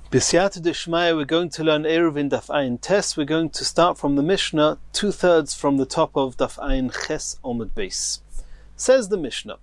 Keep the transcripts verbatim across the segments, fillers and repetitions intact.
B'siyata d'shmaya, we're going to learn Eruv in Daf Ayin Tes. We're going to start from the Mishnah, two-thirds from the top of Daf Ayin Ches Omid Beis. Says the Mishnah,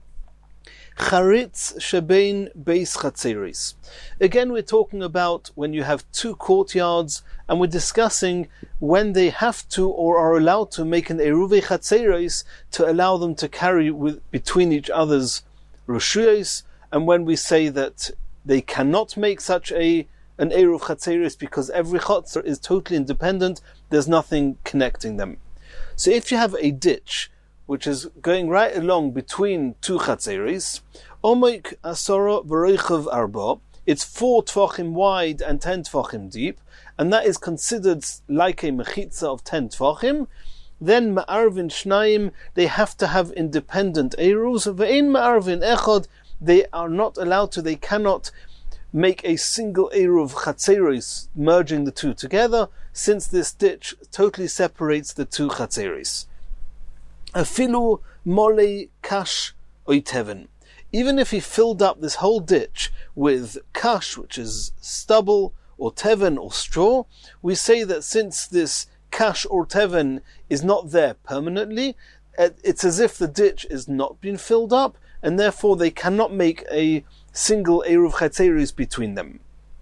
Charitz shebein beis chatzeris. Again, we're talking about when you have two courtyards, and we're discussing when they have to or are allowed to make an Eruv chatzeris to allow them to carry with, between each other's reshuyos, and when we say that they cannot make such a an Eruv Chatzeris because every Chatzer is totally independent, there's nothing connecting them. So if you have a ditch which is going right along between two Chatzeris, Omeik Asora V'Reichav Arba, it's four Tvachim wide and ten Tvachim deep, and that is considered like a Mechitza of ten Tvachim, then Ma'arvin Shnaim, they have to have independent Eruvs, Ve'ein Ma'arvin Echad, they are not allowed to, they cannot make a single Eruv Chatzeris merging the two together, since this ditch totally separates the two Chatzeris. Afilu Mole Kash Oiteven. Even if he filled up this whole ditch with Kash, which is stubble, or Teven, or straw, we say that since this Kash or Teven is not there permanently, it's as if the ditch is not being filled up, and therefore they cannot make a single Eruv Chatzeris between them.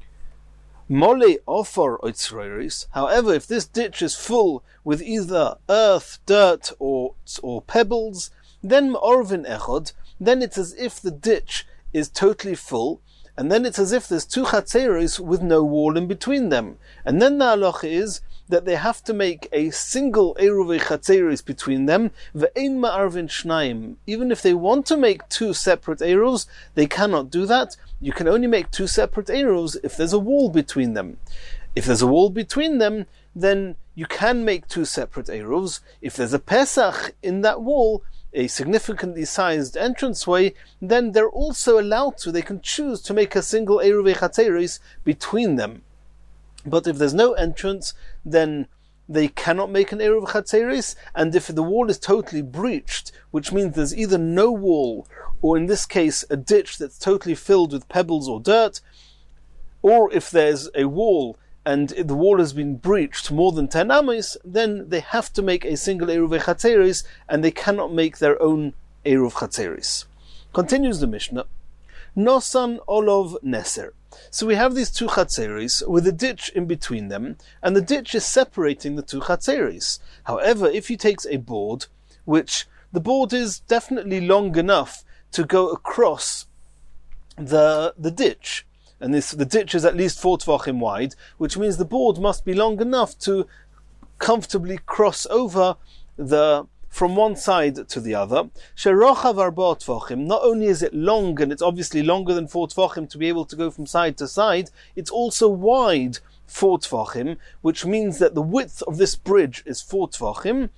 Mole Ofor Oitzroiris. However, if this ditch is full with either earth, dirt, or or pebbles, then Orvin Echod, then it's as if the ditch is totally full, and then it's as if there's two Chatzeris with no wall in between them. And then the halacha is that they have to make a single Eruv Chatzeris between them, ve'ein ma'arvin shnaim. Even if they want to make two separate Eruvs, they cannot do that. You can only make two separate Eruvs if there's a wall between them. If there's a wall between them, then you can make two separate Eruvs. If there's a Pesach in that wall, a significantly sized entranceway, then they're also allowed to, they can choose to make a single Eruv Chatzeris between them. But if there's no entrance, then they cannot make an Eruv Chatzeris, and if the wall is totally breached, which means there's either no wall, or in this case a ditch that's totally filled with pebbles or dirt, or if there's a wall and the wall has been breached more than ten amis, then they have to make a single Eruv Chatzeris, and they cannot make their own Eruv Chatzeris. Continues the Mishnah, Nosan Olov Neser. So we have these two Chatzeris with a ditch in between them, and the ditch is separating the two Chatzeris. However, if he takes a board, which the board is definitely long enough to go across the the ditch, and this the ditch is at least four Tvachim wide, which means the board must be long enough to comfortably cross over the from one side to the other. Sherochav arba tvachim. Not only is it long, and it's obviously longer than four tvachim to be able to go from side to side, it's also wide four tvachim, which means that the width of this bridge is four tvachim.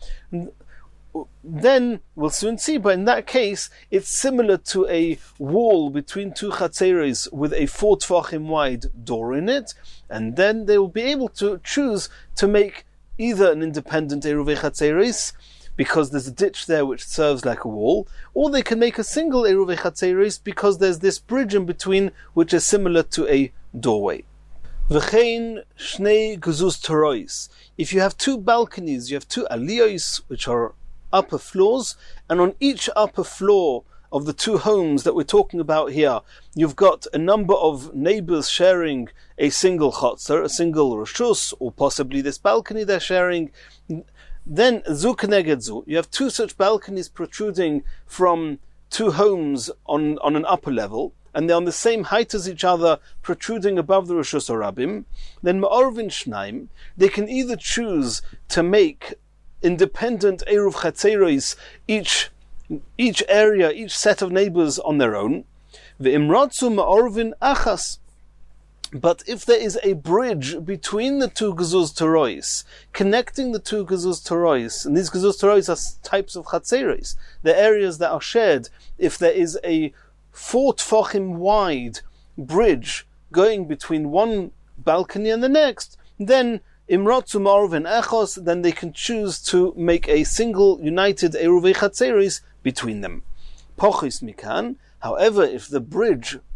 Then we'll soon see, but in that case, it's similar to a wall between two chatzeris with a four tvachim wide door in it, and then they will be able to choose to make either an independent Eruv Chatzeris, because there's a ditch there which serves like a wall, or they can make a single Eruv Chatzeris because there's this bridge in between which is similar to a doorway. V'chein shnei guzuz torois. If you have two balconies, you have two aliyos, which are upper floors, and on each upper floor of the two homes that we're talking about here, you've got a number of neighbors sharing a single chotzer, a single reshus, or possibly this balcony they're sharing. Then zu keneged zu, you have two such balconies protruding from two homes on, on an upper level, and they're on the same height as each other, protruding above the Reshus Harabim. Then ma'orvin shnaim, they can either choose to make independent Eruv Chatzeris, each each area, each set of neighbors on their own. Ve'imratzu ma'orvin achas. But if there is a bridge between the two Gazuz Torois, connecting the two Gazuz Torois, and these Gazuz Torois are types of Chatzeris, the areas that are shared, if there is a four Tfachim wide bridge going between one balcony and the next, then Imrotzu Ma'orvin Echos, then they can choose to make a single united Eruv Chatzeris between them. Pochis Mikan. However, if the bridge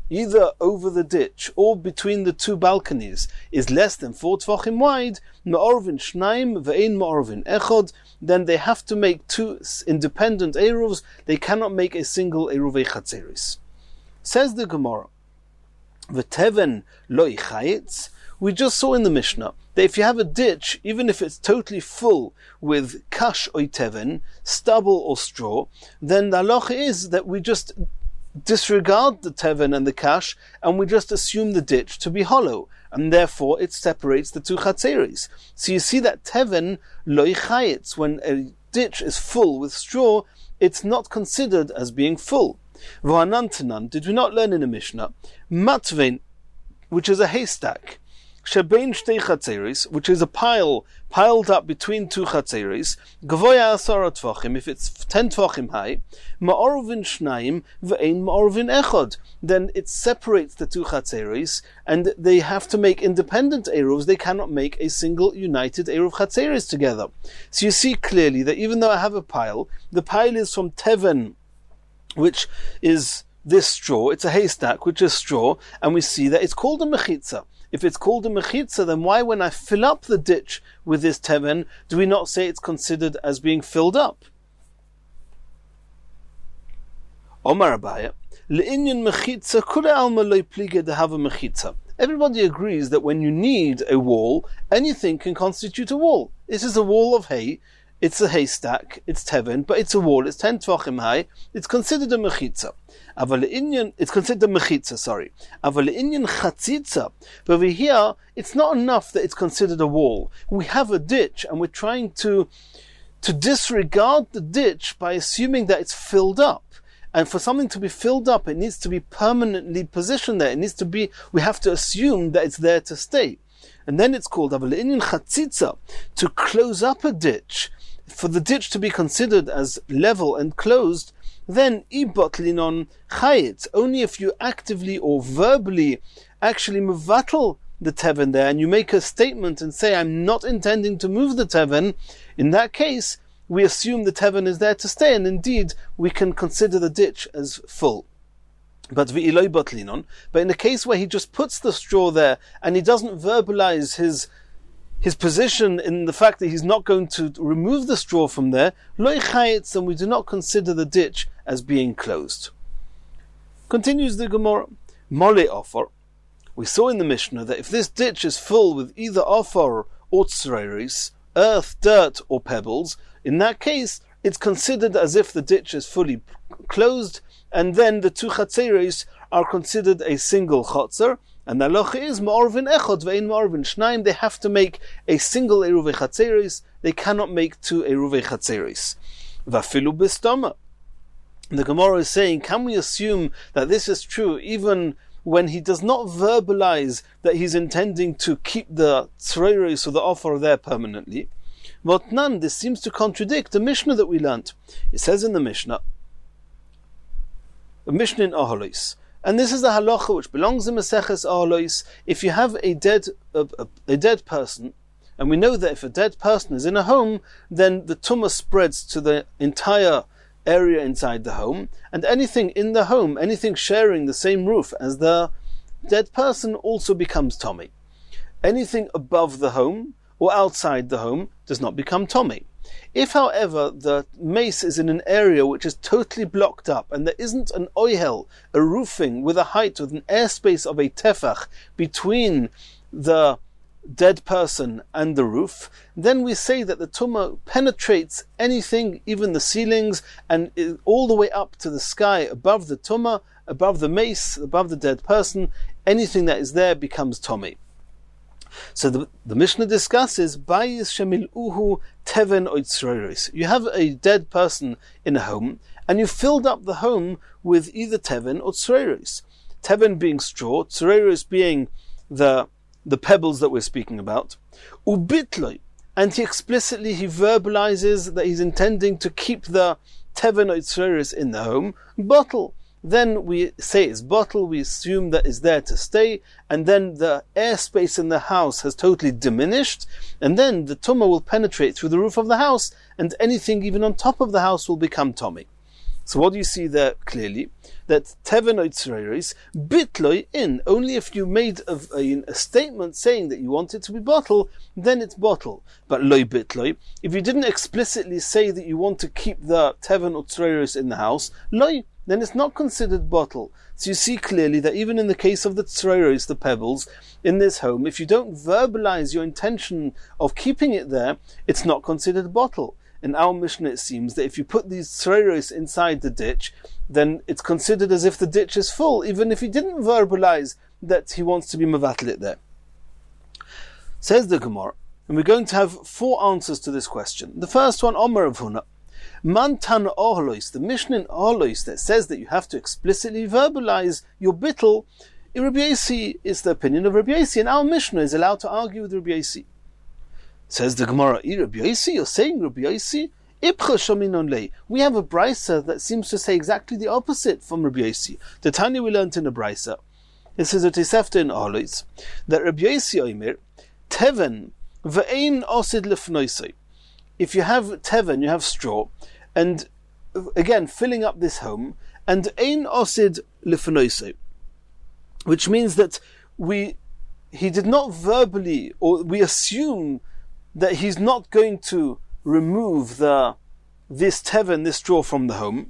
either over the ditch or between the two balconies, is less than four tvachim wide, me'orvin shnaim ve'ein me'orvin echod, then they have to make two independent eruvs. They cannot make a single eruvei chatzeris. Says the Gemara, v'teven lo yichayitz. We just saw in the Mishnah that if you have a ditch, even if it's totally full with kash or teven, stubble or straw, then the halacha is that we just disregard the teven and the kash, and we just assume the ditch to be hollow, and therefore it separates the two chatzeris. So you see that teven lo yichayitz, when a ditch is full with straw, it's not considered as being full. V'anantanan, did we not learn in a Mishnah, matvein, which is a haystack, shebein shtei chatzeris, which is a pile piled up between two chatzeris, gavoya asara tvachim, if it's ten tvachim high, ma'orvin shnayim ve'ein ma'orvin echod, then it separates the two chatzeris, and they have to make independent eruvs. They cannot make a single united eruv chatzeris together. So you see clearly that even though I have a pile, the pile is from teven, which is this straw. It's a haystack, which is straw, and we see that it's called a mechitza. If it's called a mechitza, then why, when I fill up the ditch with this teven, do we not say it's considered as being filled up? Omar Abaya, le'inyan mechitza kule alma lo pliga to have a mechitza. Everybody agrees that when you need a wall, anything can constitute a wall. This is a wall of hay. It's a haystack, it's teven, but it's a wall, it's ten tvachim high, it's considered a mechitza. It's considered a mechitza, sorry. Aval inyan chatzitza. But over here, it's not enough that it's considered a wall. We have a ditch, and we're trying to, to disregard the ditch by assuming that it's filled up. And for something to be filled up, it needs to be permanently positioned there. It needs to be, we have to assume that it's there to stay. And then it's called aval inyan chatzitza, to close up a ditch. For the ditch to be considered as level and closed, then ibotlinon chayit, only if you actively or verbally actually mevatel the teven there, and you make a statement and say, I'm not intending to move the teven, in that case, we assume the teven is there to stay, and indeed, we can consider the ditch as full. But v'iloi botlinon, but in the case where he just puts the straw there, and he doesn't verbalize his his position in the fact that he's not going to remove the straw from there, lo chayitz, and we do not consider the ditch as being closed. Continues the Gemara, mole offer. We saw in the Mishnah that if this ditch is full with either offer or tzreiris, earth, dirt, or pebbles, in that case, it's considered as if the ditch is fully closed, and then the two chatzeris are considered a single chatzer. And the halacha is ma'orvin echod ve'ein ma'orvin shnaim. They have to make a single eruvei chatzeris. They cannot make two eruvei chatzeris. Vafilu bistama. The Gemara is saying, can we assume that this is true even when he does not verbalize that he's intending to keep the tzreiris or the offer there permanently? But none. This seems to contradict the Mishnah that we learnt. It says in the Mishnah, a Mishnah in Aholos. And this is a halacha which belongs in Maseches Aholos. If you have a dead a, a, a dead person, and we know that if a dead person is in a home, then the tumah spreads to the entire area inside the home, and anything in the home, anything sharing the same roof as the dead person, also becomes tomei. Anything above the home or outside the home does not become tomei. If, however, the mace is in an area which is totally blocked up, and there isn't an oihel, a roofing with a height, with an airspace of a tefach between the dead person and the roof, then we say that the tumah penetrates anything, even the ceilings, and all the way up to the sky above the tumah, above the mace, above the dead person. Anything that is there becomes tomei. So the, the Mishnah discusses bayis shemiluhu teven oitzreiris. You have a dead person in a home, and you filled up the home with either teven or tzreiris. Teven being straw, tzreiris being the the pebbles that we're speaking about. Ubitloi, and he explicitly he verbalizes that he's intending to keep the teven or tzreiris in the home. Bottle. Then we say it's bottle, we assume that is there to stay, and then the airspace in the house has totally diminished, and then the tumah will penetrate through the roof of the house, and anything even on top of the house will become tomei. So what do you see there clearly? That teven oitzereris bitloi in. Only if you made a, a, a statement saying that you want it to be bottle, then it's bottle. But loi bitloi, if you didn't explicitly say that you want to keep the teven oitzereris in the house, loi, then it's not considered bottle. So you see clearly that even in the case of the tzereros, the pebbles, in this home, if you don't verbalize your intention of keeping it there, it's not considered bottle. In our Mishnah, it seems that if you put these tzereros inside the ditch, then it's considered as if the ditch is full, even if he didn't verbalize that he wants to be mevatel it there. Says the Gemara, and we're going to have four answers to this question. The first one, Omer of Huna, Man Tana Ohlois, the Mishnah in Ohlois that says that you have to explicitly verbalize your bittul, in Rabbi Yossi is the opinion of Rabbi Yossi, and our Mishnah is allowed to argue with Rabbi Yossi. Says the Gemara, Rabbi Yossi, you're saying Rabbi Yossi? We have a brisa that seems to say exactly the opposite from Rabbi Yossi. The Tanya we learned in a brisa. It says at Tosefta in Ohlois that Rabbi Yossi omer teven ve'ein osid lefnoisei. If you have teven, you have straw, and again filling up this home, and ein osid lefnoisei, which means that we he did not verbally, or we assume that he's not going to remove the this teven, this straw from the home,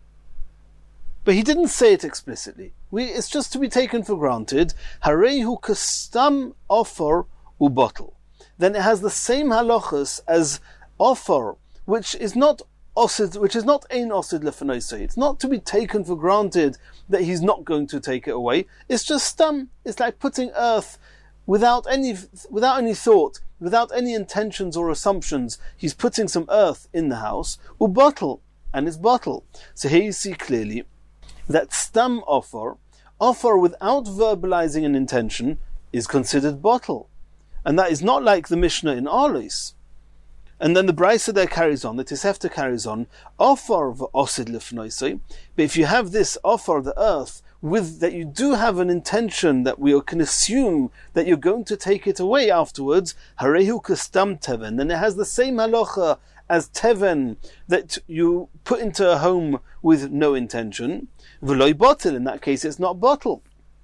but he didn't say it explicitly. We, it's just to be taken for granted. Harehu kastam offer ubottle. Then it has the same halachas as offer, which is not osid, which is not ein osid lefanoisei. It's not to be taken for granted that he's not going to take it away. It's just stam. It's like putting earth without any without any thought, without any intentions or assumptions. He's putting some earth in the house, ubottle, and it's bottle. So here you see clearly that stam offer, offer without verbalizing an intention, is considered bottle. And that is not like the Mishnah in Ohlois. And then the Brisa there carries on, the Tosefta carries on, offer of osid lefnoisei. But if you have this offer of the earth, with that you do have an intention that we can assume that you're going to take it away afterwards, harehu kastam teven, then it has the same halacha as teven that you put into a home with no intention. V'loi bottle, in that case it's not bottle.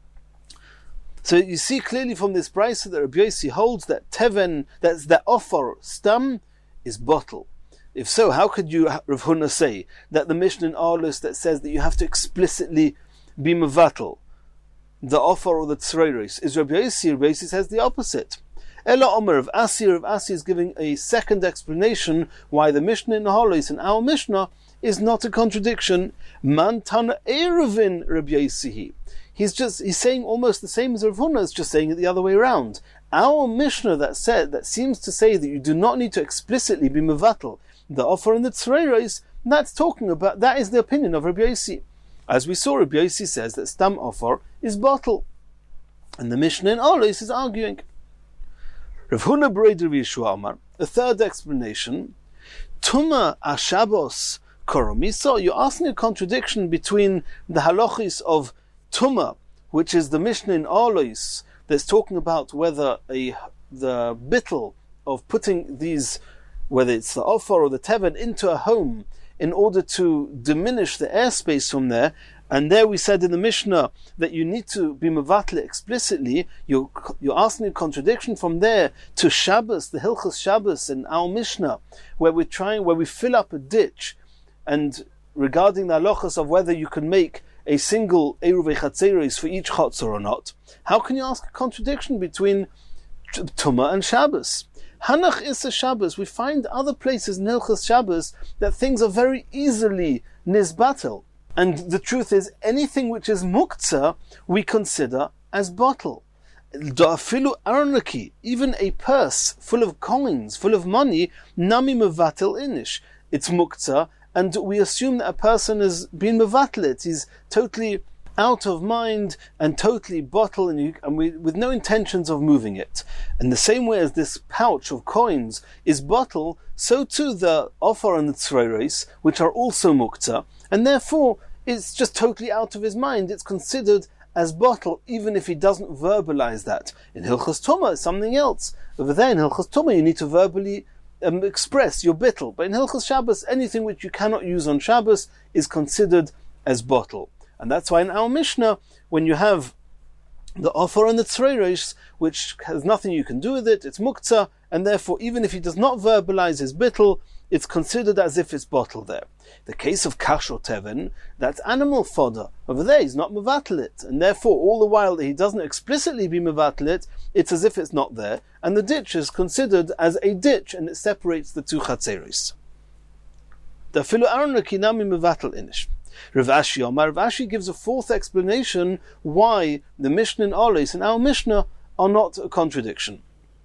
So you see clearly from this brisa that Rabbi Yossi holds that teven, that's that offer stam, is bottle. If so, how could you, Rav Huna, say that the Mishnah in Ohlois that says that you have to explicitly be mevatel the offer or the tzereros is Rabbi Yossi? Rabbi Yossi says the opposite. Ela Omer of Asi, of Asi is giving a second explanation why the Mishnah in Ohlois and our Mishnah is not a contradiction. Man Tana Eruvin Rabbi Yossi. He's just he's saying almost the same as Rav Huna is just saying it the other way around. Our Mishnah that said that seems to say that you do not need to explicitly be mevatel the offer in the tzereros, that's talking about, that is the opinion of Rabbi Yossi. As we saw, Rabbi Yossi says that stam offer is bottle, and the Mishnah in Ohlois is arguing. Rav Huna b'rei Rabbi Yeshua Amar, a third explanation, Tuma ashabos koromiso. You're asking a contradiction between the halachis of Tuma, which is the Mishnah in Ohlois that's talking about whether a the bittul of putting these, whether it's the offer or the teven, into a home in order to diminish the airspace from there. And there we said in the Mishnah that you need to be mevatel explicitly. You're, you're asking a contradiction from there to Shabbos, the Hilchos Shabbos in our Mishnah, where we're trying, where we fill up a ditch, and regarding the halachas of whether you can make a single Eruvei Chatzeros for each Chatzor or not. How can you ask a contradiction between Tumah and Shabbos? Hanach is a Shabbos. We find other places in Hilchos Shabbos that things are very easily nizbatel. And the truth is, anything which is muktzah, we consider as bottle. Da'afilu arnaki, even a purse full of coins, full of money, nami mevatel inish. It's muktzah, and we assume that a person has been mevatlet. He's totally out of mind and totally bottle, and, you, and we, with no intentions of moving it. And the same way as this pouch of coins is bottle, so too the offer and the tzereros, which are also muktzah, and therefore it's just totally out of his mind. It's considered as bottle, even if he doesn't verbalize that. In Hilchos Tumah, it's something else. Over there in Hilchos Tumah, you need to verbally um, express your bittul. But in Hilchos Shabbos, anything which you cannot use on Shabbos is considered as bottle. And that's why in our Mishnah, when you have the offer and the tzreiros, which has nothing you can do with it, it's muktzah, and therefore even if he does not verbalize his bittul, it's considered as if it's bottle there. The case of kash or teven, that's animal fodder. Over there, he's not mevatel it, and therefore all the while that he doesn't explicitly be mevatel it, it's as if it's not there, and the ditch is considered as a ditch, and it separates the two chatzeris. The filu aron rekinami mevatel inish. Rav Ashi Omar, Rav Ashi gives a fourth explanation why the Mishnah in Oles and our Mishnah are not a contradiction.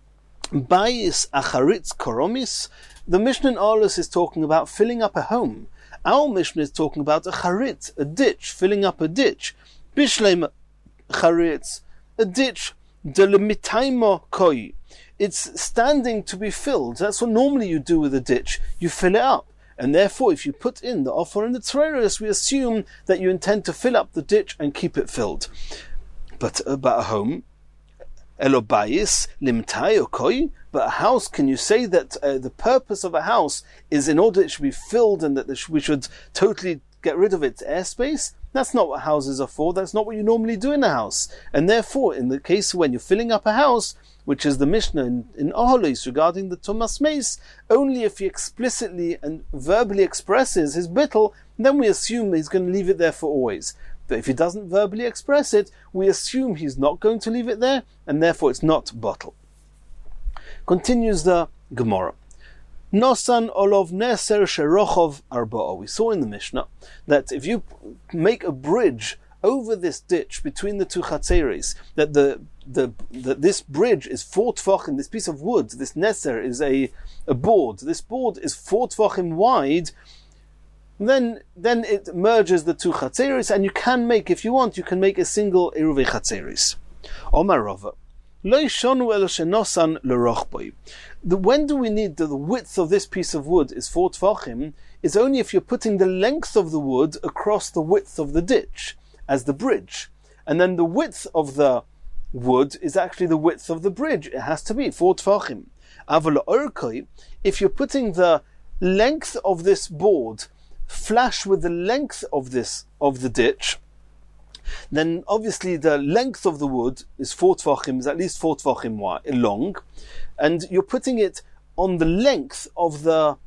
Bayis acharitz koromis, the Mishnah in Oles is talking about filling up a home. Our Mishnah is talking about a charitz, a ditch, filling up a ditch. Bishleim charitz, a ditch, delimitaimo koi. It's standing to be filled. That's what normally you do with a ditch. You fill it up. And therefore, if you put in the offer and the tzreiros, we assume that you intend to fill up the ditch and keep it filled. But about a home, elobayis limtai koi. But a house, can you say that uh, the purpose of a house is in order it should be filled and that we should totally get rid of its airspace? That's not what houses are for. That's not what you normally do in a house. And therefore, in the case when you're filling up a house, which is the Mishnah in, in Oholos regarding the Tumas Meis, only if he explicitly and verbally expresses his bittul, then we assume he's going to leave it there for always. But if he doesn't verbally express it, we assume he's not going to leave it there, and therefore it's not bottle. Continues the Gemara. Nosan olov neser sherochov arba'a. We saw in the Mishnah that if you make a bridge over this ditch between the two chatzeres, that the the that this bridge is four tefachim, this piece of wood, this neser is a, a board, this board is four tefachim wide, then then it merges the two chatzeres, and you can make, if you want, you can make a single eruvei chatzeres. Omar Rava. When do we need the, the width of this piece of wood is four tefachim, is only if you're putting the length of the wood across the width of the ditch as the bridge. And then the width of the wood is actually the width of the bridge. It has to be four tefachim. If you're putting the length of this board flash with the length of this of the ditch, then obviously the length of the wood is four tefachim, is at least four tefachim wide, long, and you're putting it on the length of the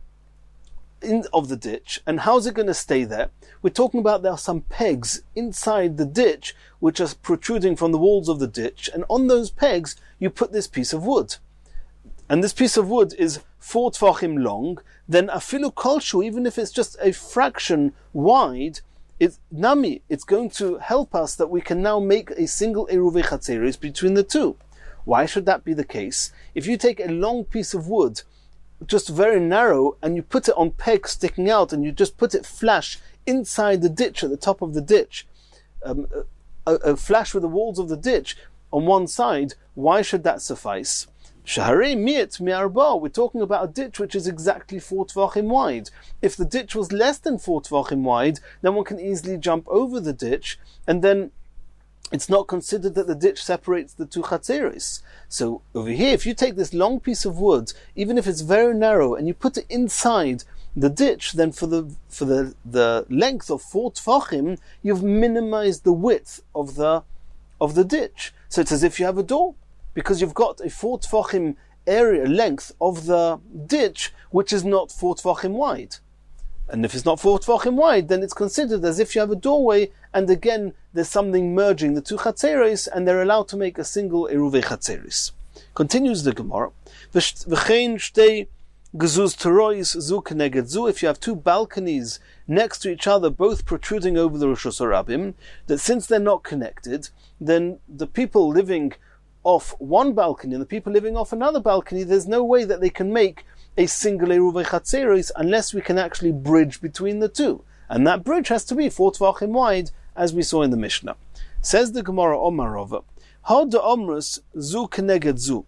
in, of the ditch. And how's it going to stay there? We're talking about there are some pegs inside the ditch which are protruding from the walls of the ditch, and on those pegs you put this piece of wood. And this piece of wood is four tefachim long, then afilu kolshu, even if it's just a fraction wide, it's nami, it's going to help us that we can now make a single eruvei chatzeres between the two. Why should that be the case? If you take a long piece of wood, just very narrow, and you put it on pegs sticking out, and you just put it flash inside the ditch, at the top of the ditch, um, a, a flash with the walls of the ditch on one side, why should that suffice? Shaharei mi'et mi'arba, we're talking about a ditch which is exactly four tvachim wide. If the ditch was less than four tvachim wide, then one can easily jump over the ditch, and then it's not considered that the ditch separates the two chatzeres. So over here, if you take this long piece of wood, even if it's very narrow, and you put it inside the ditch, then for the for the, the length of four tvachim, you've minimized the width of the of the ditch. So it's as if you have a door, because you've got a four tefachim area length of the ditch, which is not four tefachim wide. And if it's not four tefachim wide, then it's considered as if you have a doorway, and again, there's something merging the two chatzeres, and they're allowed to make a single eruvei chatzeres. Continues the Gemara. V'chein shtei gezuz terois zu keneged zu. If you have two balconies next to each other, both protruding over the Rosh Hashanah, that since they're not connected, then the people living off one balcony and the people living off another balcony, there's no way that they can make a single eruvei chatzeres unless we can actually bridge between the two. And that bridge has to be four tvachim wide, as we saw in the Mishnah. Says the Gemara Omar Rava, how do omrus zu keneged zu?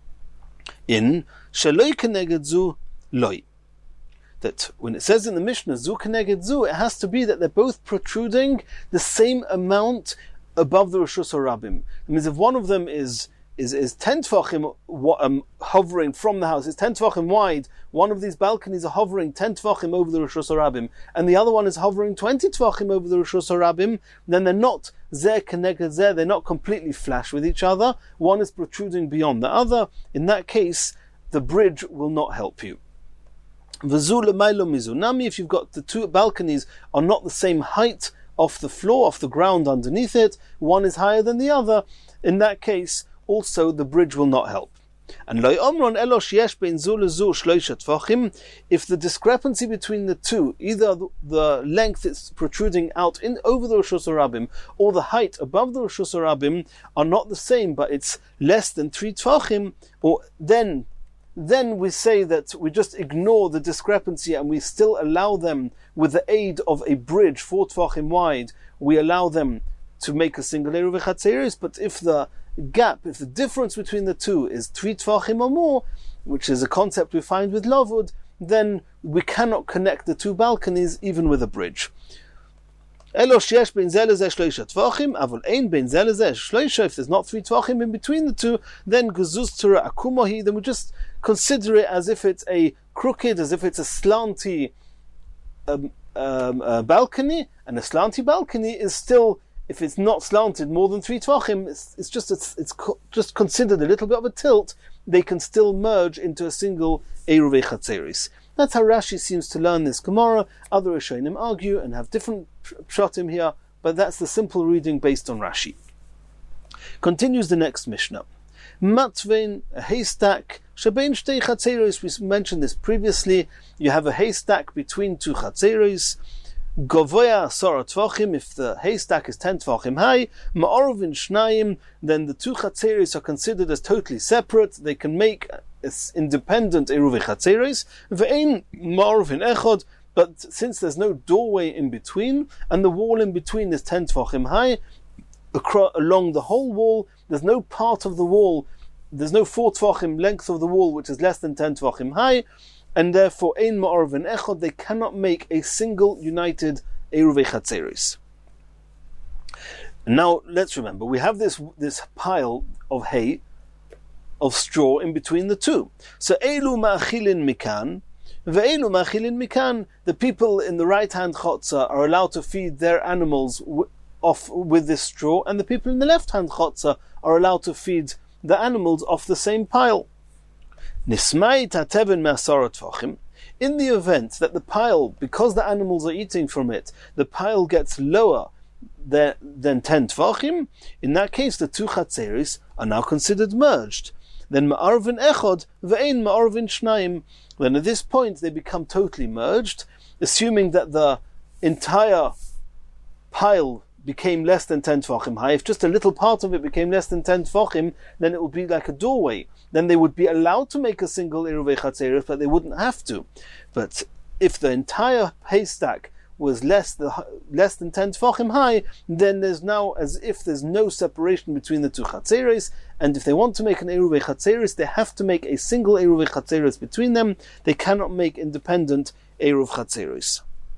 In shaloi keneged zu loi. That when it says in the Mishnah zu keneged zu, it has to be that they're both protruding the same amount above the Rosh Hashanah. It means if one of them is is, is ten tefachim um, hovering from the house, is ten tefachim wide. One of these balconies are hovering ten tefachim over the Rishus Harabim, and the other one is hovering twenty tefachim over the Rishus Harabim, then they're not zeh keneged zeh, they're not completely flash with each other. One is protruding beyond the other. In that case, the bridge will not help you. If you've got the two balconies are not the same height off the floor, off the ground underneath it, one is higher than the other, in that case, also the bridge will not help. And if the discrepancy between the two, either the length it's protruding out in over the Rishus Harabim or the height above the Rishus Harabim are not the same, but it's less than three tefachim, or then then we say that we just ignore the discrepancy and we still allow them, with the aid of a bridge four tefachim wide, we allow them to make a single eruv chatzeris. But if the gap, if the difference between the two is three tefachim or more, which is a concept we find with Lavud, then we cannot connect the two balconies even with a bridge. If there's not three tvachim in between the two, then gezuztura akumahi, then we just consider it as if it's a crooked, as if it's a slanty um, um, uh, balcony, and a slanty balcony is still, if it's not slanted more than three tvachim, it's, it's just it's, it's co- just considered a little bit of a tilt. They can still merge into a single eruv chatzeris. That's how Rashi seems to learn this Gemara. Other Rishonim argue and have different pshatim here, but that's the simple reading based on Rashi. Continues the next Mishnah. Matvein, a haystack, shebein shtei chatzeros. We mentioned this previously. You have a haystack between two chatzeros. Govoya asara tvachim, if the haystack is ten tvachim high, ma'orvin shnayim, then the two chatzeros are considered as totally separate. They can make independent eruv chatzeros. Ve'ein ma'orvin echad, but since there's no doorway in between, and the wall in between is ten tvachim high, across, along the whole wall, there's no part of the wall, there's no four tvachim length of the wall which is less than ten tvachim high, and therefore ein ma'orvin echad, they cannot make a single united eruv chatzeros. Now let's remember, we have this this pile of hay, of straw in between the two. So elu ma'achilin mikan, ve'elu ma'achilin mikan. The people in the right hand chotzer are allowed to feed their animals w- off with this straw, and the people in the left hand chotzer are allowed to feed the animals off the same pile. Nismai tateven me'asara tvachim. In the event that the pile, because the animals are eating from it, the pile gets lower than, than ten tvachim, in that case the two chatzeris are now considered merged. Then ma'arvin echad ve'ein ma'arvin shnayim. Then at this point they become totally merged, assuming that the entire pile became less than ten tvachim high. If just a little part of it became less than ten tvachim, then it would be like a doorway. Then they would be allowed to make a single eruv chatzeros, but they wouldn't have to. But if the entire haystack was less the less than ten tvachim high, then there's now as if there's no separation between the two chatzeros. And if they want to make an eruv chatzeros, they have to make a single eruv chatzeros between them. They cannot make independent eruv chatzeros.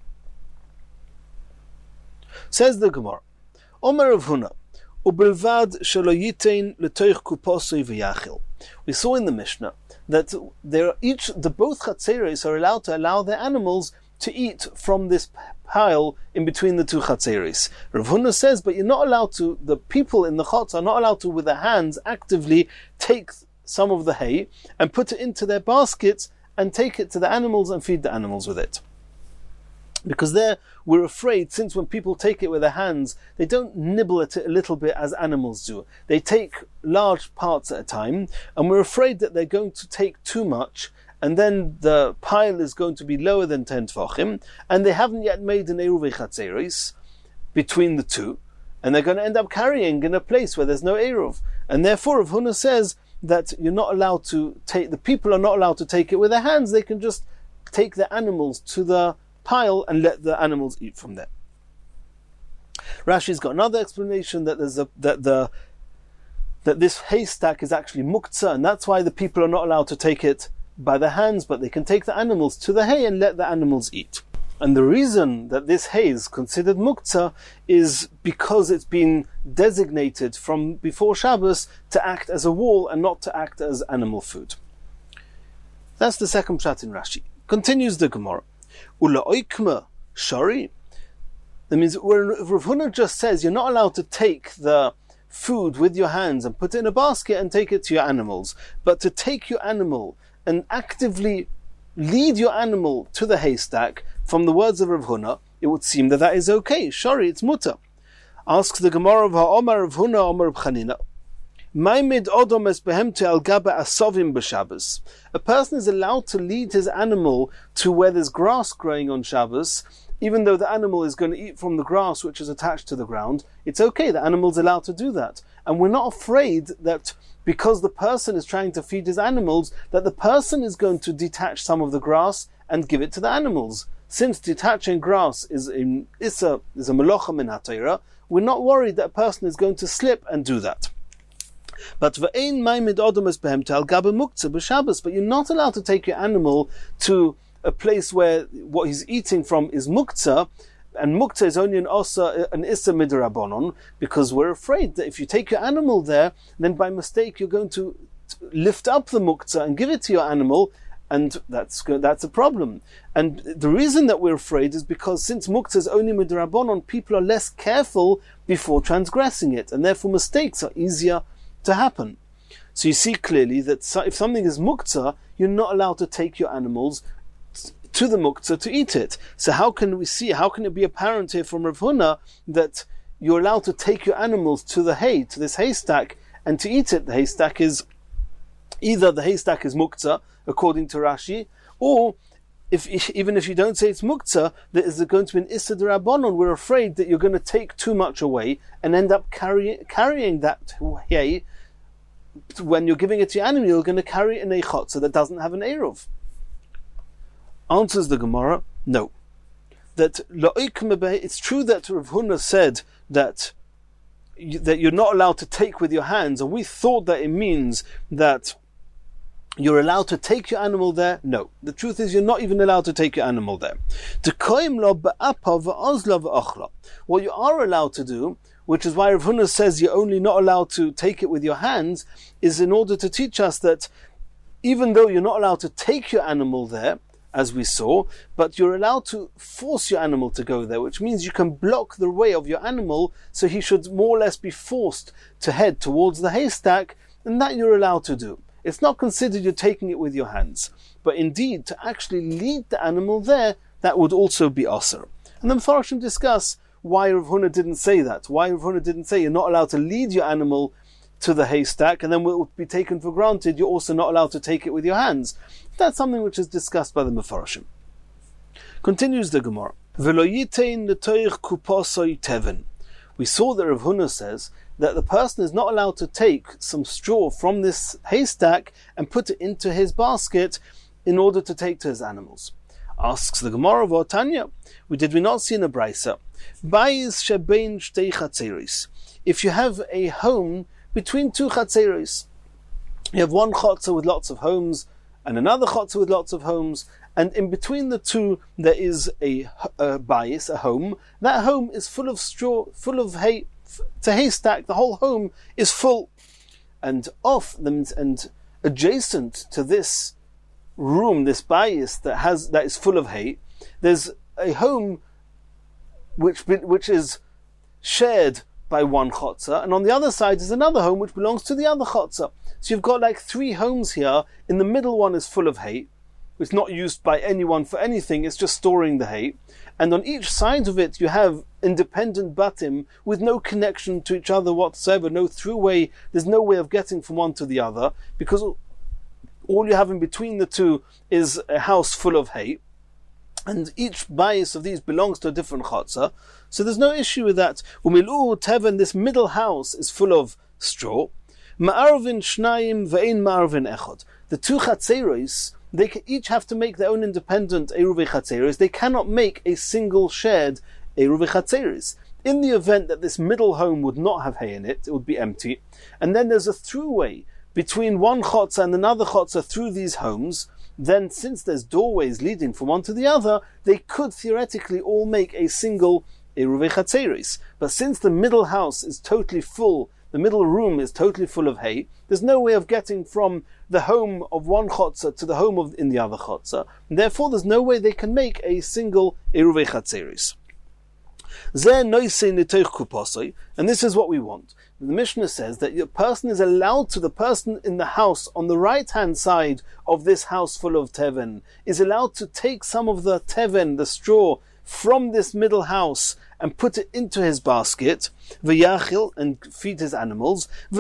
Says the Gemara, Omer Rav Huna, ubelvad shelo yitein letoich kuposoi v'yachil. We saw in the Mishnah that there are each the both chatzeros are allowed to allow their animals to eat from this pile in between the two chatzeros. Rav Huna says, but you're not allowed to. The people in the chotz are not allowed to, with their hands, actively take some of the hay and put it into their baskets and take it to the animals and feed the animals with it. Because there, we're afraid, since when people take it with their hands, they don't nibble at it a little bit as animals do. They take large parts at a time, and we're afraid that they're going to take too much, and then the pile is going to be lower than ten tvachim, and they haven't yet made an eruv chatzeros between the two, and they're going to end up carrying in a place where there's no eruv. And therefore, Rav Huna says that you're not allowed to take, the people are not allowed to take it with their hands, they can just take the animals to the pile and let the animals eat from there. Rashi's got another explanation that there's a that the that this haystack is actually muktzah, and that's why the people are not allowed to take it by their hands, but they can take the animals to the hay and let the animals eat. And the reason that this hay is considered muktzah is because it's been designated from before Shabbos to act as a wall and not to act as animal food. That's the second pshat in Rashi. Continues the Gemara. Ula oikma shari. That means when Rav Huna just says you're not allowed to take the food with your hands and put it in a basket and take it to your animals, but to take your animal and actively lead your animal to the haystack, from the words of Rav Huna, it would seem that that is okay. Shari, it's mutter. Asks the Gemara of Ha'omar Rav Huna, Omar Rav Chanina. Maimid odom es behemte al gaba asovim b'Shabbos. A person is allowed to lead his animal to where there's grass growing on Shabbos, even though the animal is going to eat from the grass which is attached to the ground. It's okay, the animal's allowed to do that. And we're not afraid that because the person is trying to feed his animals, that the person is going to detach some of the grass and give it to the animals. Since detaching grass is a issa, is a melocha min haTorah, we're not worried that a person is going to slip and do that. But v'ein maimid odom es behemte al gaba muktzah b'Shabbos. But you're not allowed to take your animal to a place where what he's eating from is muktzah, and muktzah is only an osa, an issa midrabanon, because we're afraid that if you take your animal there, then by mistake you're going to lift up the muktzah and give it to your animal, and that's that's a problem. And the reason that we're afraid is because since muktzah is only midrabanon, people are less careful before transgressing it, and therefore mistakes are easier to happen. So you see clearly that if something is muktzah, you're not allowed to take your animals to the muktzah to eat it. So how can we see, how can it be apparent here from Rav Huna that you're allowed to take your animals to the hay, to this haystack, and to eat it? The haystack is, either the haystack is muktzah, according to Rashi, or if even if you don't say it's muktzah, there is going to be an issa d'Rabbanon. We're afraid that you're going to take too much away and end up carry, carrying that hay. When you're giving it to your animal, you're going to carry it in a chotzer that doesn't have an eruv. Answers the Gemara, no. That it's true that Rav Huna said that you, that you're not allowed to take with your hands, and we thought that it means that you're allowed to take your animal there. No, the truth is you're not even allowed to take your animal there. What you are allowed to do, which is why Rav Huna says you're only not allowed to take it with your hands, is in order to teach us that even though you're not allowed to take your animal there, as we saw, but you're allowed to force your animal to go there, which means you can block the way of your animal, so he should more or less be forced to head towards the haystack, and that you're allowed to do. It's not considered you're taking it with your hands, but indeed, to actually lead the animal there, that would also be asr. And then Mepharshim discuss why Rav Huna didn't say that, why Rav Huna didn't say you're not allowed to lead your animal to the haystack, and then it will be taken for granted you're also not allowed to take it with your hands. That's something which is discussed by the Mepharshim. Continues the Gemara. We saw that Rav Huna says that the person is not allowed to take some straw from this haystack and put it into his basket in order to take to his animals. Asks the Gemara of Tanya, we did we not see in a Braisa, if you have a home between two chatzeros, you have one chotzer with lots of homes and another chotzer with lots of homes, and in between the two there is a, a bayis, a home. That home is full of straw, full of hay. It's a haystack. The whole home is full, and off them and adjacent to this room, this bayis that has that is full of hay, there's a home which which is shared by one chotzer, and on the other side is another home which belongs to the other chotzer. So you've got like three homes here. In the middle one is full of hay. It's not used by anyone for anything, it's just storing the hay. And on each side of it you have independent batim with no connection to each other whatsoever, no throughway, there's no way of getting from one to the other, because all you have in between the two is a house full of hay. And each bias of these belongs to a different chotzer, so there's no issue with that. Umilu teven, this middle house is full of straw. Ma'arvin shnayim ve'ein ma'arvin echad. The two chatzeros, they each have to make their own independent eruvei chatzeros. They cannot make a single shared eruvei chatzeros. In the event that this middle home would not have hay in it, it would be empty. And then there's a throughway between one chotzer and another chotzer through these homes, then since there's doorways leading from one to the other, they could theoretically all make a single Eruvei Chatzeris. But since the middle house is totally full, the middle room is totally full of hay, there's no way of getting from the home of one chotzer to the home of in the other chotzer, and therefore there's no way they can make a single Eruvei Chatzeris. And this is what we want. The Mishnah says that the person is allowed to, the person in the house on the right hand side of this house full of teven, is allowed to take some of the teven, the straw, from this middle house and put it into his basket, v'yachil, and feed his animals, and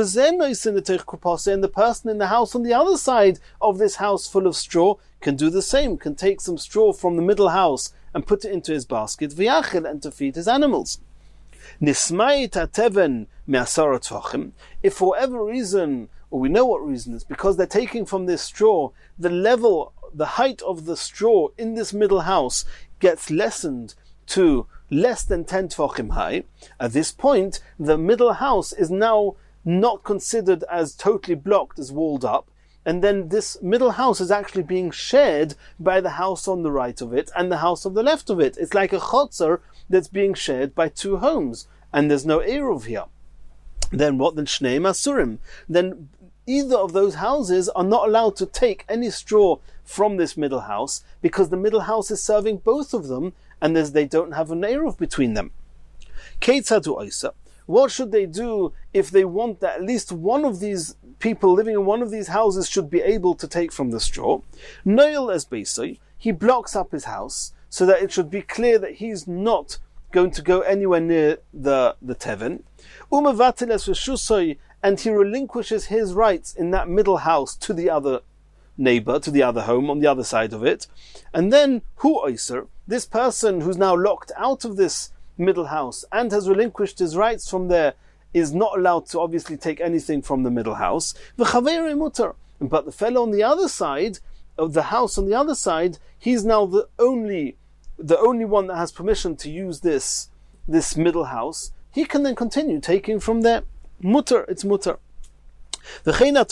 the person in the house on the other side of this house full of straw can do the same, can take some straw from the middle house and put it into his basket, v'yachil, and to feed his animals. Nismait teven me'asara tvachim. If for whatever reason, or we know what reason, it's because they're taking from this straw, the level, the height of the straw in this middle house gets lessened to less than ten tvachim high. At this point, the middle house is now not considered as totally blocked, as walled up, and then this middle house is actually being shared by the house on the right of it and the house on the left of it. It's like a chotzer that's being shared by two homes, and there's no eruv here. Then what? Then shnei masurim. Then either of those houses are not allowed to take any straw from this middle house, because the middle house is serving both of them, and they don't have an eruv between them. Keitzadu oisa. What should they do if they want that at least one of these people living in one of these houses should be able to take from the straw? Noel as beisai, he blocks up his house so that it should be clear that he's not going to go anywhere near the, the teven. Umavatil es v'shusai, and he relinquishes his rights in that middle house to the other neighbor, to the other home on the other side of it. And then hu oiser, this person who's now locked out of this middle house and has relinquished his rights from there, is not allowed to obviously take anything from the middle house. But the fellow on the other side of the house on the other side, he's now the only the only one that has permission to use this this middle house. He can then continue taking from there. Mutter, it's mutter. The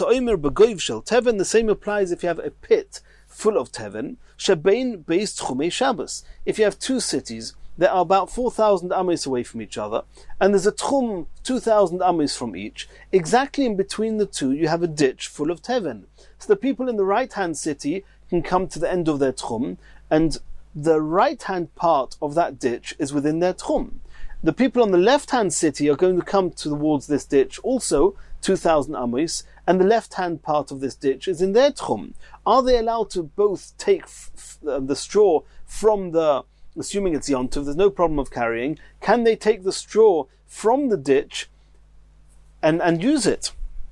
same applies if you have a pit full of teven, shebein beis tchumei Shabbos. If you have two cities that are about four thousand amis away from each other, and there's a tchum two thousand amis from each, exactly in between the two you have a ditch full of teven. So the people in the right-hand city can come to the end of their tchum, and the right-hand part of that ditch is within their tchum. The people on the left-hand city are going to come towards this ditch, also two thousand amis, and the left-hand part of this ditch is in their tchum. Are they allowed to both take f- f- the straw from the, assuming it's yontiv, there's no problem of carrying, can they take the straw from the ditch and, and use it?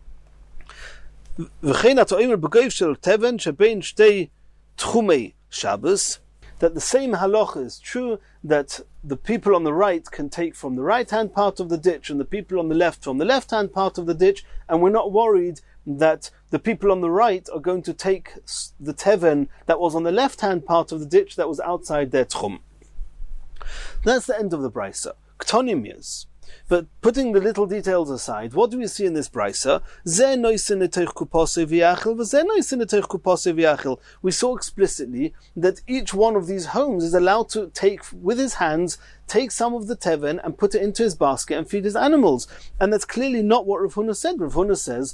That the same halacha is true, that the people on the right can take from the right-hand part of the ditch and the people on the left from the left-hand part of the ditch, and we're not worried that the people on the right are going to take the teven that was on the left-hand part of the ditch that was outside their tchum. That's the end of the brisa. Ktonim yes. But putting the little details aside, what do we see in this brisa? We saw explicitly that each one of these homes is allowed to take with his hands, take some of the teven and put it into his basket and feed his animals. And that's clearly not what Rav Huna said. Rav Huna says,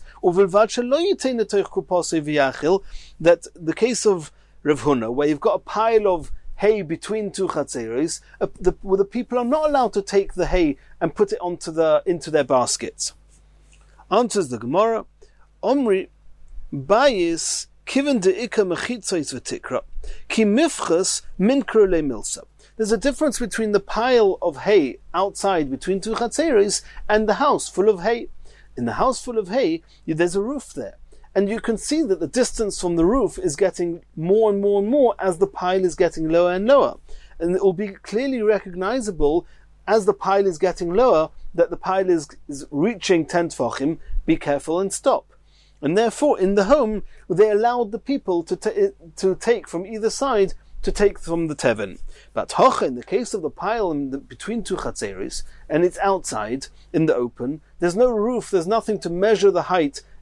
that the case of Rav Huna, where you've got a pile of hay between two chatzeros, uh, the, well, the people are not allowed to take the hay and put it onto the into their baskets. Answers the Gemara, Omri bayis kiven deika mechitzos v'tikra ki mifchas minkro le milsa. There's a difference between the pile of hay outside between two chatzeros and the house full of hay. In the house full of hay, there's a roof there. And you can see that the distance from the roof is getting more and more and more as the pile is getting lower and lower. And it will be clearly recognizable as the pile is getting lower that the pile is, is reaching ten tfachim, be careful and stop. And therefore, in the home, they allowed the people to, t- to take from either side, to take from the teven. But hocha, in the case of the pile in the, between two chatzeros, and it's outside, in the open, there's no roof, there's nothing to measure the height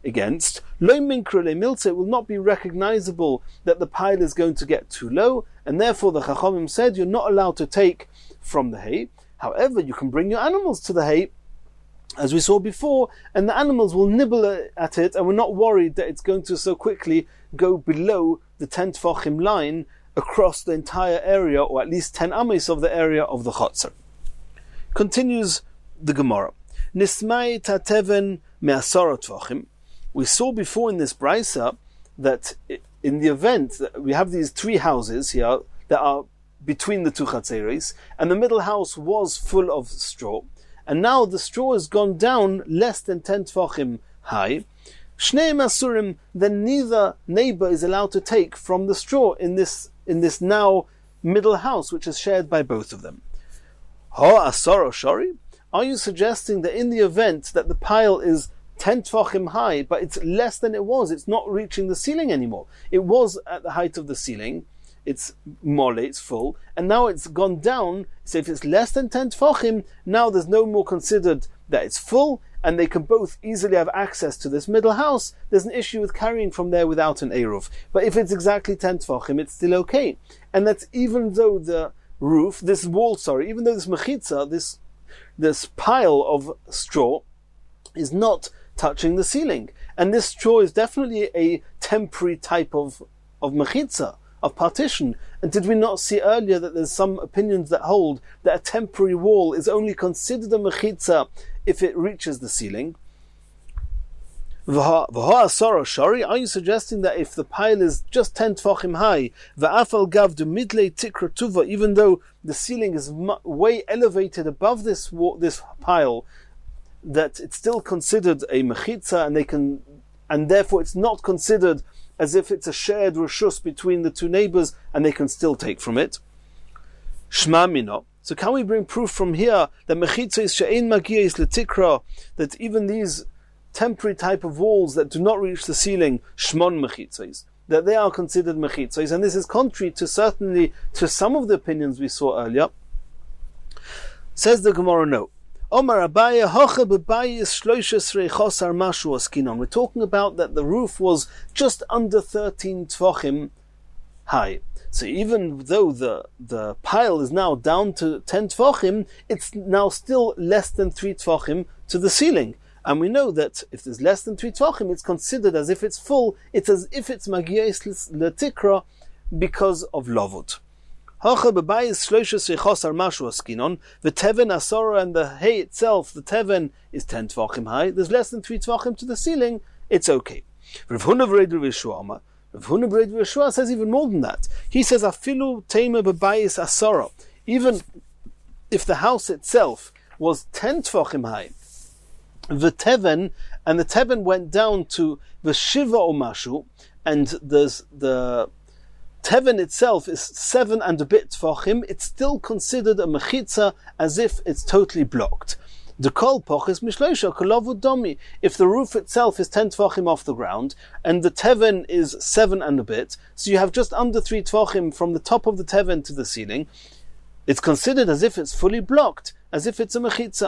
against. Lo minkra le miltze, it will not be recognizable that the pile is going to get too low, and therefore the Chachamim said you're not allowed to take from the hay. However, you can bring your animals to the hay, as we saw before, and the animals will nibble at it, and we're not worried that it's going to so quickly go below the ten tefachim line across the entire area, or at least ten amis of the area of the Chotzer. Continues the Gemara. Nismai tateven me'asara tefachim. We saw before in this brisa that in the event that we have these three houses here that are between the two chatzeres, and the middle house was full of straw, and now the straw has gone down less than ten tefachim high, Shnei Masurim, then neither neighbor is allowed to take from the straw in this in this now middle house, which is shared by both of them. Ha asara shari? Are you suggesting that in the event that the pile is ten tefachim high, but it's less than it was, it's not reaching the ceiling anymore? It was at the height of the ceiling, it's mole, it's full, and now it's gone down. So if it's less than ten tefachim, now there's no more considered that it's full, and they can both easily have access to this middle house. There's an issue with carrying from there without an eruv. But if it's exactly ten tefachim, it's still okay. And that's even though the roof, this wall, sorry, even though this mechitza, this this pile of straw, is not touching the ceiling. And this straw is definitely a temporary type of, of mechitza, of partition. And did we not see earlier that there's some opinions that hold that a temporary wall is only considered a mechitza if it reaches the ceiling? Are you suggesting that if the pile is just ten tefachim high, even though the ceiling is way elevated above this this pile, that it's still considered a mechitza, and they can, and therefore it's not considered as if it's a shared reshus between the two neighbors, and they can still take from it? Shma mino. So can we bring proof from here that mechitza is she'ein magiyos letikra, that even these temporary type of walls that do not reach the ceiling, shmon mechitzos, that they are considered mechitzos? And this is contrary to certainly to some of the opinions we saw earlier. Says the Gemara, no. Omar Abaye hoche bebayis shloishes reichos armashu askinon. We're talking about that the roof was just under thirteen tefachim high. So even though the the pile is now down to ten tefachim, it's now still less than three tefachim to the ceiling. And we know that if there's less than three tefachim, it's considered as if it's full. It's as if it's magiyos letikra because of lavut. Hacha bebayis shloishes reichos armashu askinon. The teven asora, and the hay itself, the teven is ten tefachim high. There's less than three tefachim to the ceiling. It's okay. Rav Huna v'Rei Yeshua Amar. Rav Huna v'Rei Yeshua says even more than that. He says afilu teima bebayis asora. Even if the house itself was ten tefachim high, the teven, and the teven went down to the shiva or mashu, and the the teven itself is seven and a bit tefachim, it's still considered a mechitza as if it's totally blocked. The kol poch is mishloisha kolavud domi. If the roof itself is ten tefachim off the ground, and the teven is seven and a bit, so you have just under three tefachim from the top of the teven to the ceiling, it's considered as if it's fully blocked, as if it's a mechitza.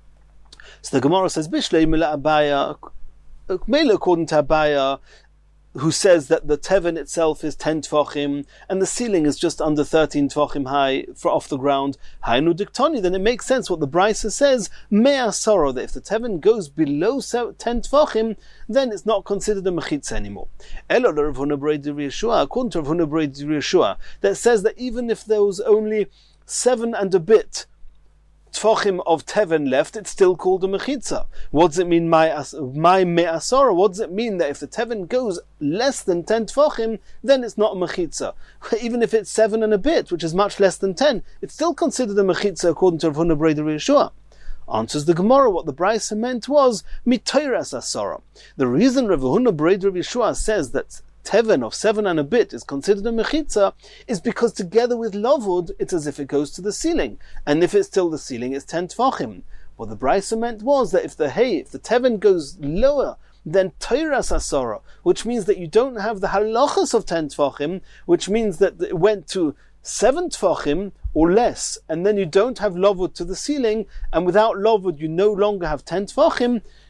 So the Gemara says, Bishlei mila Abaya, Mela according to Abaya, who says that the teven itself is ten tefachim, and the ceiling is just under thirteen tefachim high for off the ground, Hainu diktoni, then it makes sense what the Brisa says, Mea sorrow, that if the teven goes below ten tefachim, then it's not considered a mechitza anymore. Elo Rav Huna b'Rei Yeshua, according to Rav Huna b'Rei Yeshua, that says that even if there was only seven and a bit tefachim of teven left, it's still called a mechitza. What does it mean, my my me'asora? What does it mean that if the teven goes less than ten tefachim, then it's not a mechitza? Even if it's seven and a bit, which is much less than ten, it's still considered a mechitza according to Rav Huna b'Rei Yeshua. Answers the Gemara, what the Brisa meant was mitoras asora. The reason Rav Huna b'Rei Yeshua says that teven of seven and a bit is considered a mechitza is because together with lavud, it's as if it goes to the ceiling. And if it's still the ceiling, it's ten tefachim. What the Brisa meant was that if the hay, if the teven goes lower than toras asora, which means that you don't have the halachas of ten tefachim, which means that it went to seven tefachim or less, and then you don't have lavud to the ceiling, and without lavud you no longer have ten tefachim,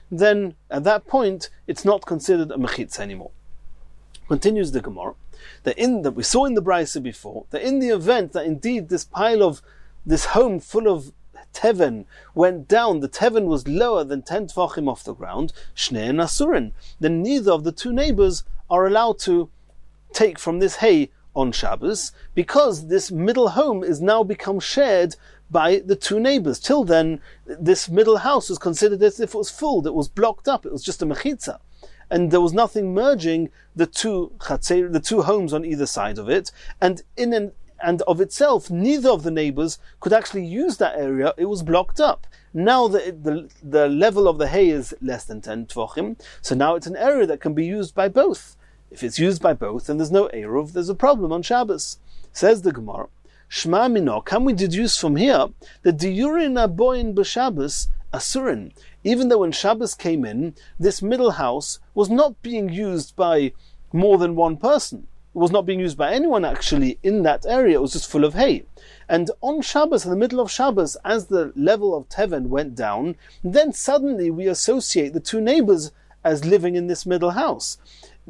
then at that point it's not considered a mechitza anymore. Continues the Gemara, that in that we saw in the Brisa before, that in the event that indeed this pile of this home full of teven went down, the teven was lower than ten tvachim off the ground, shnei nasurin, then neither of the two neighbors are allowed to take from this hay on Shabbos, because this middle home is now become shared by the two neighbors. Till then, this middle house was considered as if it was full, it was blocked up, it was just a mechitza, and there was nothing merging the two chatzer, the two homes on either side of it, and in an and of itself, neither of the neighbors could actually use that area, it was blocked up. Now the, the, the level of the hay is less than ten tvachim, so now it's an area that can be used by both. If it's used by both and there's no eruv, there's a problem on Shabbos. Says the Gemara, Shma mino, can we deduce from here that diyurin aboin b'Shabbos asurin, even though when Shabbos came in, this middle house was not being used by more than one person. It was not being used by anyone actually in that area, it was just full of hay. And on Shabbos, in the middle of Shabbos, as the level of Teven went down, then suddenly we associate the two neighbors as living in this middle house.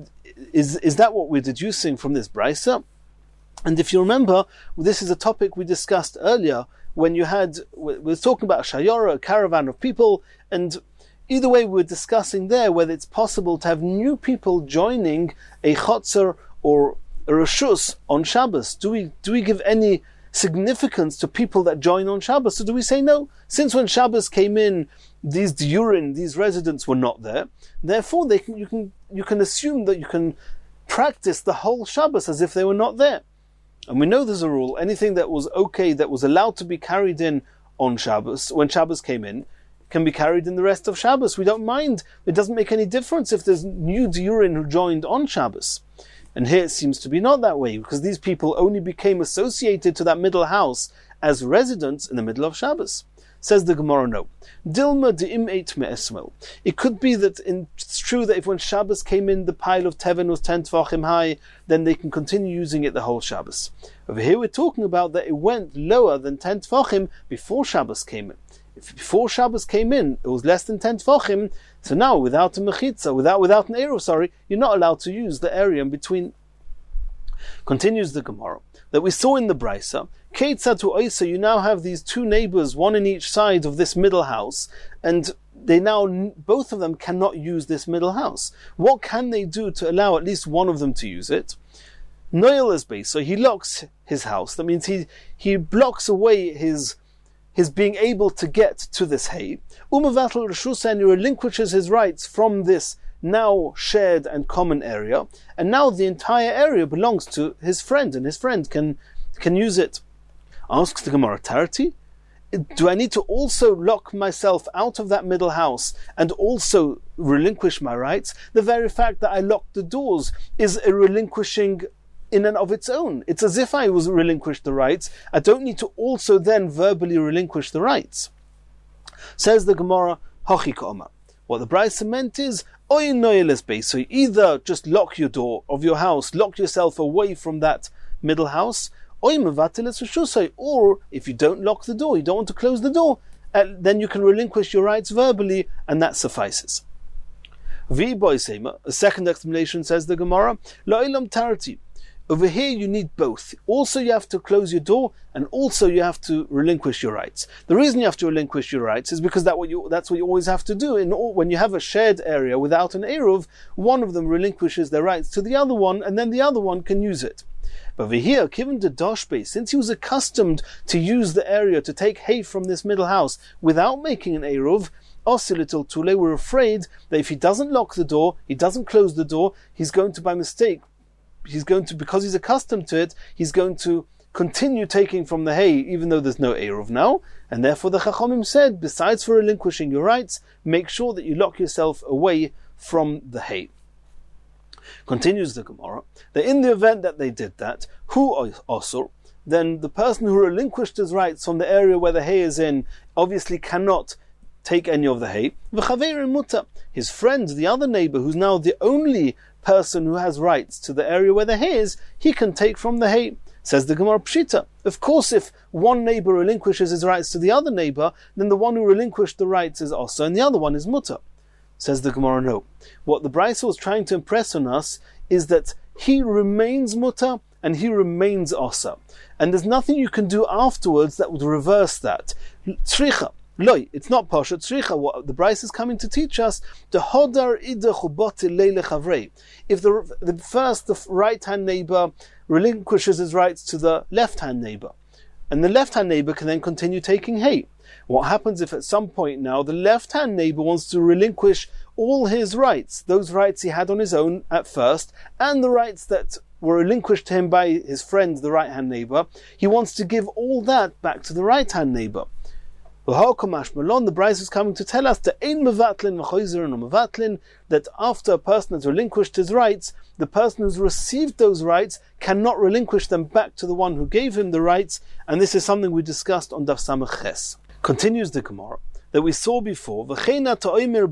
Is, is that what we're deducing from this Brisa? And if you remember, this is a topic we discussed earlier, when you had, we were talking about a shayara, a caravan of people, and either way we were discussing there whether it's possible to have new people joining a chotzer or a reshus on Shabbos. Do we do we give any significance to people that join on Shabbos? So do we say no? Since when Shabbos came in, these diurin, these residents were not there. Therefore, they can, you can you can assume that you can practice the whole Shabbos as if they were not there. And we know there's a rule: anything that was okay, that was allowed to be carried in on Shabbos, when Shabbos came in, can be carried in the rest of Shabbos. We don't mind. It doesn't make any difference if there's new diurin who joined on Shabbos. And here it seems to be not that way, because these people only became associated to that middle house as residents in the middle of Shabbos. Says the Gemara, no. Dilma de'im eit me'esmel. It could be that in, it's true that if when Shabbos came in, the pile of Teven was ten tvachim high, then they can continue using it the whole Shabbos. Over here we're talking about that it went lower than ten tvachim before Shabbos came in. If before Shabbos came in, it was less than ten tvachim, so now without a mechitza, without without an eruv, sorry, you're not allowed to use the area in between. Continues the Gemara, that we saw in the Brisa, Keitzatu Oisa, you now have these two neighbors, one in each side of this middle house, and they now, both of them cannot use this middle house. What can they do to allow at least one of them to use it? Noel is based, so he locks his house. That means he, he blocks away his his being able to get to this hay. Umavatal Rishus, and he relinquishes his rights from this now shared and common area, and now the entire area belongs to his friend, and his friend can can use it. Asks the Gemara, Tarati, do I need to also lock myself out of that middle house and also relinquish my rights? The very fact that I locked the doors is a relinquishing in and of its own. It's as if I was relinquished the rights. I don't need to also then verbally relinquish the rights. Says the Gemara, Hachi Ka'oma. What the Brisa meant is, Oy noyeles beis, so either just lock your door of your house, lock yourself away from that middle house, Oy mevateles reshusay, or if you don't lock the door, you don't want to close the door, uh, then you can relinquish your rights verbally, and that suffices. A second explanation, says the Gemara, La'ilam tarati. Over here you need both. Also you have to close your door, and also you have to relinquish your rights. The reason you have to relinquish your rights is because that what you, that's what you always have to do. In all, when you have a shared area without an eruv, one of them relinquishes their rights to the other one, and then the other one can use it. But over here, given the Doshbe, since he was accustomed to use the area to take hay from this middle house without making an eruv, Osilitil Tule were afraid that if he doesn't lock the door, he doesn't close the door, he's going to by mistake He's going to, because he's accustomed to it, he's going to continue taking from the hay, even though there's no eruv now. And therefore the Chachamim said, besides for relinquishing your rights, make sure that you lock yourself away from the hay. Continues the Gemara, that in the event that they did that, who osur, then the person who relinquished his rights from the area where the hay is in, obviously cannot take any of the hay. His friend, the other neighbor, who's now the only person who has rights to the area where the hay is, he can take from the hay. Says the Gemara Pshita. Of course, if one neighbor relinquishes his rights to the other neighbor, then the one who relinquished the rights is also, and the other one is mutter. Says the Gemara, no. What the Brisa was trying to impress on us is that he remains mutter and he remains osa. And there's nothing you can do afterwards that would reverse that. Tzricha. Loi, it's not Pasha Tzricha. What the Brisa is coming to teach us, the Hodar Ida Chubote Leile Chavrei. If the, the first, the right-hand neighbor relinquishes his rights to the left-hand neighbor, and the left-hand neighbor can then continue taking hay. What happens if at some point now the left-hand neighbor wants to relinquish all his rights, those rights he had on his own at first, and the rights that were relinquished to him by his friend, the right-hand neighbor, he wants to give all that back to the right-hand neighbor. The Brisa is coming to tell us that that after a person has relinquished his rights, the person who's received those rights cannot relinquish them back to the one who gave him the rights, and this is something we discussed on Daf Samach Ches. Continues the Gemara that we saw before. If you have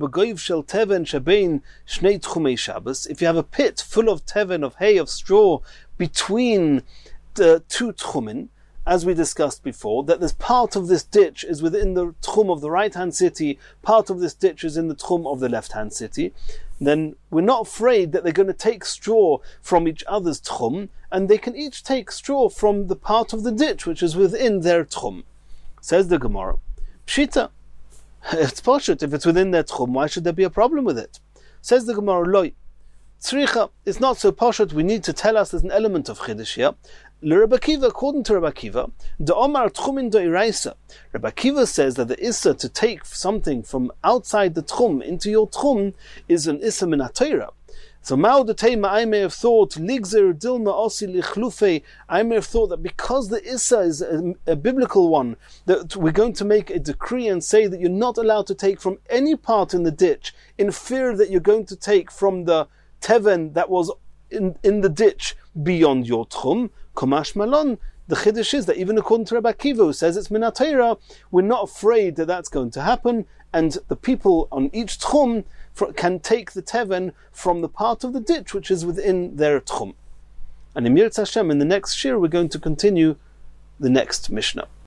a pit full of teven, of hay, of straw, between the two tchumin, as we discussed before, that there's part of this ditch is within the tchum of the right-hand city, part of this ditch is in the tchum of the left-hand city, then we're not afraid that they're going to take straw from each other's tchum, and they can each take straw from the part of the ditch which is within their tchum. Says the Gemara, Pshita, it's poshut. If it's within their tchum, why should there be a problem with it? Says the Gemara, Loi, Tzricha, it's not so poshut. We need to tell us there's an element of chiddush here. Rabbi Akiva, according to Rabbi Akiva, the Omar Tchumin do Iraisa. Rabbi Akiva says that the issa to take something from outside the tchum into your tchum is an issa min ha-Torah. So Ma'odetema, I may have thought, Ligzer Dilma Osi Lichlufe, I may have thought that because the issa is a, a biblical one, that we're going to make a decree and say that you're not allowed to take from any part in the ditch, in fear that you're going to take from the teven that was in, in the ditch beyond your tchum. Komash Malon, the chiddush is that even according to Rabbi Akiva, who says it's min ha-Torah, we're not afraid that that's going to happen, and the people on each tchum can take the teven from the part of the ditch which is within their tchum. And in Yirtzeh Hashem, in the next shir, we're going to continue the next Mishnah.